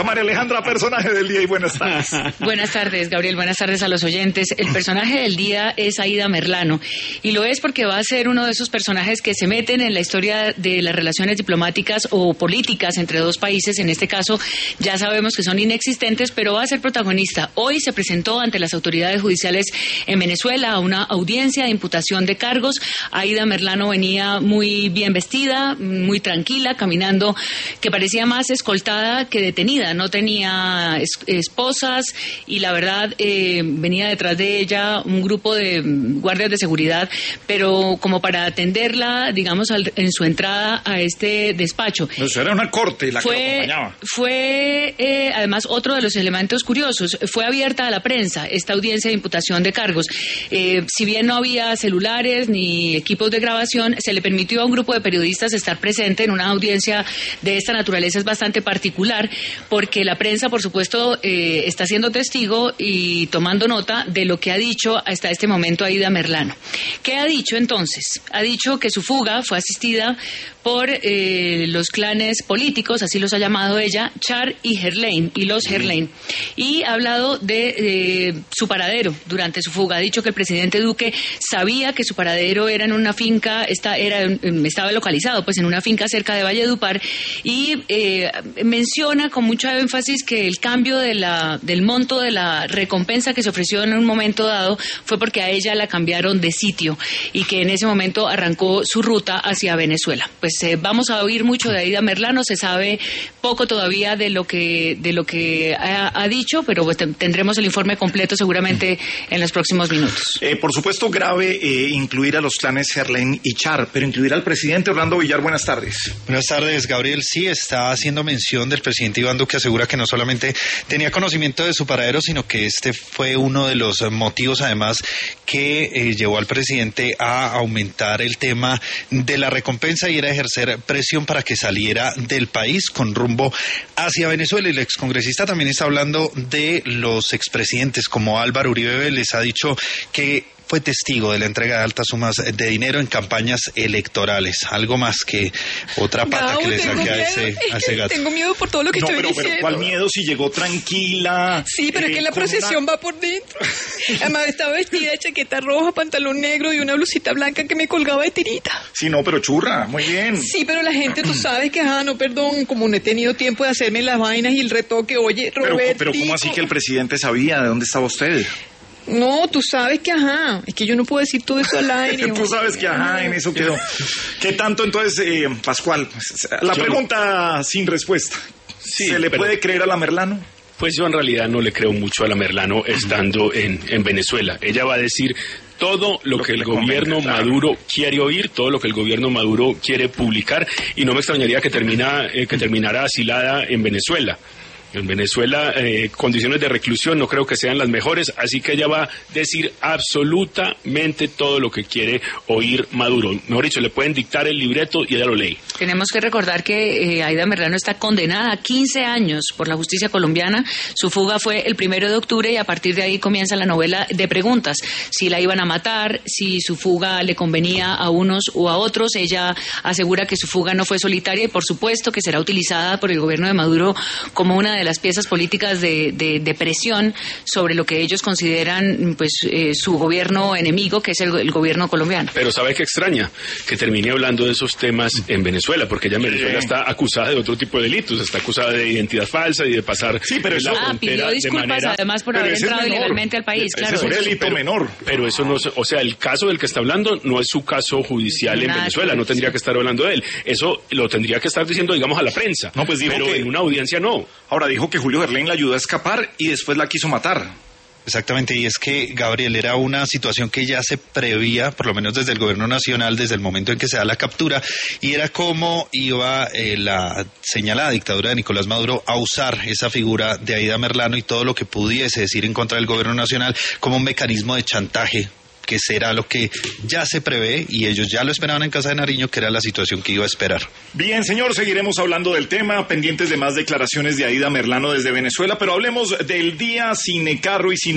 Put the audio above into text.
María Alejandra, personaje del día y buenas tardes. Buenas tardes, Gabriel, buenas tardes a los oyentes. El personaje del día es Aída Merlano y lo es porque va a ser uno de esos personajes que se meten en la historia de las relaciones diplomáticas o políticas entre dos países. En este caso ya sabemos que son inexistentes, pero va a ser protagonista. Hoy se presentó ante las autoridades judiciales en Venezuela a una audiencia de imputación de cargos. Aída Merlano venía muy bien vestida, muy tranquila, caminando, que parecía más escoltada que detenida. No tenía esposas y la verdad venía detrás de ella un grupo de guardias de seguridad, pero como para atenderla, digamos, en su entrada a este despacho. Eso era una corte la que lo acompañaba. Fue además otro de los elementos curiosos. Fue abierta a la prensa esta audiencia de imputación de cargos. Si bien no había celulares ni equipos de grabación, se le permitió a un grupo de periodistas estar presente en una audiencia de esta naturaleza. Es bastante particular porque la prensa, por supuesto, está siendo testigo y tomando nota de lo que ha dicho hasta este momento Aída Merlano. ¿Qué ha dicho entonces? Ha dicho que su fuga fue asistida por los clanes políticos, así los ha llamado ella, Char y Gerlain, y los Gerlain. Y ha hablado de su paradero durante su fuga. Ha dicho que el presidente Duque sabía que su paradero era en una finca, estaba localizado pues en una finca cerca de Valledupar, y menciona con mucho énfasis que el cambio del monto de la recompensa que se ofreció en un momento dado fue porque a ella la cambiaron de sitio y que en ese momento arrancó su ruta hacia Venezuela. Pues vamos a oír mucho de Aída Merlano. Se sabe poco todavía de lo que ha dicho, pero pues tendremos el informe completo seguramente en los próximos minutos. Por supuesto, grave incluir a los clanes Gerlain y Char, pero incluir al presidente. Orlando Villar, buenas tardes. Buenas tardes, Gabriel. Sí, está haciendo mención del presidente Iván Duque, asegura que no solamente tenía conocimiento de su paradero, sino que este fue uno de los motivos, además, que llevó al presidente a aumentar el tema de la recompensa y era ejercer presión para que saliera del país con rumbo hacia Venezuela. Y el excongresista también está hablando de los expresidentes como Álvaro Uribe Vélez. Ha dicho que fue testigo de la entrega de altas sumas de dinero en campañas electorales. Algo más que otra pata que le saque a ese gato. Tengo miedo por todo lo que estoy diciendo. Pero ¿cuál miedo si llegó tranquila? Sí, pero es que la procesión va por dentro. Además estaba vestida de chaqueta roja, pantalón negro y una blusita blanca que me colgaba de tirita. Sí, no, pero churra, muy bien. Sí, pero la gente, tú sabes que, perdón, como no he tenido tiempo de hacerme las vainas y el retoque, oye, Roberto. Pero ¿cómo así que el presidente sabía de dónde estaba usted? No, tú sabes que es que yo no puedo decir todo eso al aire. Tú sabes que en eso quedó. ¿Qué tanto entonces, Pascual? La pregunta sin respuesta. Sí, ¿se le puede creer a la Merlano? Pues yo en realidad no le creo mucho a la Merlano estando en Venezuela. Ella va a decir todo lo que el gobierno Maduro quiere oír, todo lo que el gobierno Maduro quiere publicar, y no me extrañaría que terminara asilada en Venezuela. En Venezuela, condiciones de reclusión no creo que sean las mejores, así que ella va a decir absolutamente todo lo que quiere oír Maduro. Mejor dicho, le pueden dictar el libreto y ella lo lee. Tenemos que recordar que Aída Merlano está condenada a 15 años por la justicia colombiana. Su fuga fue el 1 de octubre y a partir de ahí comienza la novela de preguntas. Si la iban a matar, si su fuga le convenía a unos o a otros. Ella asegura que su fuga no fue solitaria y por supuesto que será utilizada por el gobierno de Maduro como una de las piezas políticas de presión sobre lo que ellos consideran su gobierno enemigo, que es el gobierno colombiano. Pero ¿sabe qué extraña? Que termine hablando de esos temas en Venezuela, porque ella en Venezuela está acusada de otro tipo de delitos, está acusada de identidad falsa y de pasar pero la frontera pidió disculpas además por haber entrado ilegalmente al país, claro. Ese es un delito menor. Pero eso no, o sea, el caso del que está hablando no es su caso judicial en Venezuela, no tendría que estar hablando de él. Eso lo tendría que estar diciendo, digamos, a la prensa. No, pues dijo pero que en una audiencia no. Ahora dijo que Julio Gerlain la ayudó a escapar y después la quiso matar. Exactamente, y es que, Gabriel, era una situación que ya se prevía, por lo menos desde el gobierno nacional, desde el momento en que se da la captura, y era cómo iba la señalada dictadura de Nicolás Maduro a usar esa figura de Aída Merlano y todo lo que pudiese decir en contra del gobierno nacional como un mecanismo de chantaje, que será lo que ya se prevé, y ellos ya lo esperaban en Casa de Nariño, que era la situación que iba a esperar. Bien, señor, seguiremos hablando del tema, pendientes de más declaraciones de Aída Merlano desde Venezuela, pero hablemos del día sin carro y sin